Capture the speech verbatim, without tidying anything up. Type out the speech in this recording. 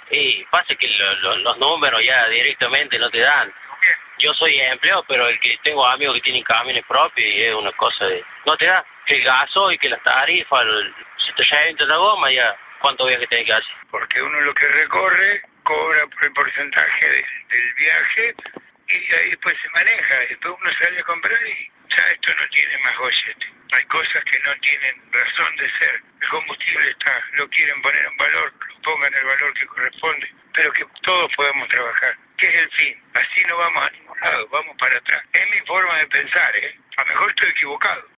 Y pasa que lo- lo- los números ya directamente no te dan. Yo soy empleado, pero el que tengo amigos que tienen camiones propios y es una cosa de... No te da. Que el gasoil, que las tarifas, el- si te revienta la goma, ya, ¿cuánto viaje tenés que hacer? Porque uno lo que recorre cobra por el porcentaje del, del viaje y ahí después se maneja. Después uno sale a comprar y ya esto no tiene más gollete. Hay cosas que no tienen razón de ser. El combustible está, lo quieren poner en valor, lo pongan el valor que corresponde, pero que todos podamos trabajar. ¿Qué es el fin? Así no vamos a ningún lado, vamos para atrás. Es mi forma de pensar, ¿eh? A lo mejor estoy equivocado.